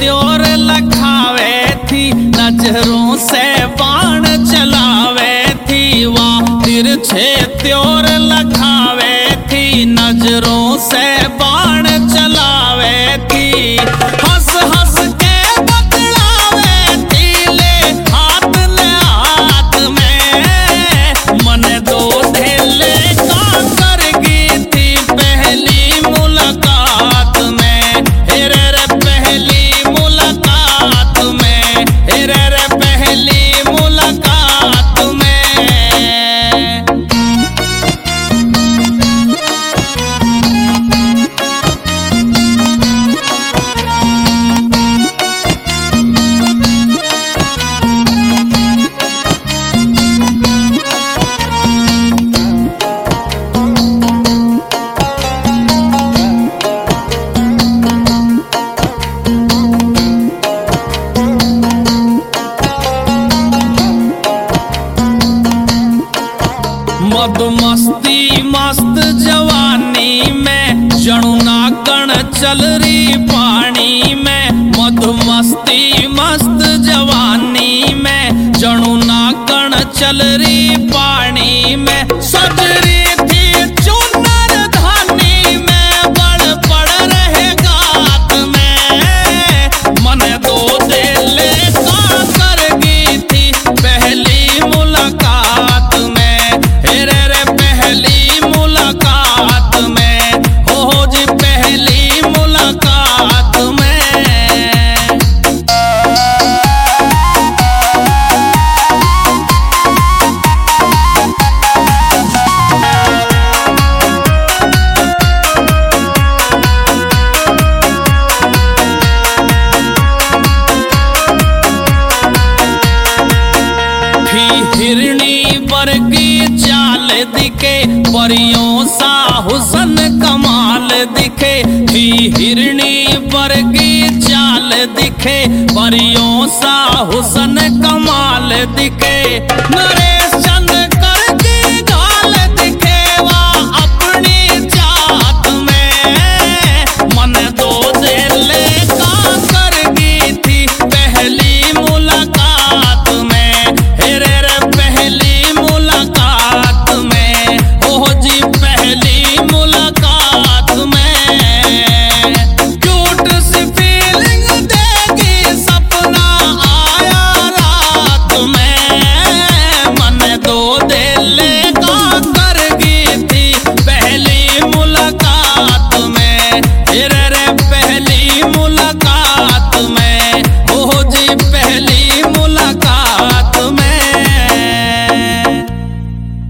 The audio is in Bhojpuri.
त्योर लखावे थी, नजरों से बाण चलावे थी। वाह तिरछे त्योर लखावे थी, नजरों से बाण चलावे थी। हंस हंस के बतलावे थी, ले हाथ में मन दो ढेले का कर गई थी पहली मुलाकात में। हेरे रे पहली मुलाकात में, हेरे रे पहली मुलाकात में। मद मस्ती मस्त जवानी में, जणु नागण चल रही पानी में। मद मस्ती मस्त जवानी में, जणु नागण चल रही पानी में। सज रही थी चुनर धानी में, बड़ पड़ रहे गात में। मन दो दिले का कर गई थी पहली मुलाकात में। हेरे रे पहली मुलाकात में, हो जी पहली मुलाकात में। हिरणी वर्गी चाल दिखे, परियों सा हुसन कमाल दिखे। हिरणी वर्गी चाल दिखे, परियों सा हुसन कमाल दिखे।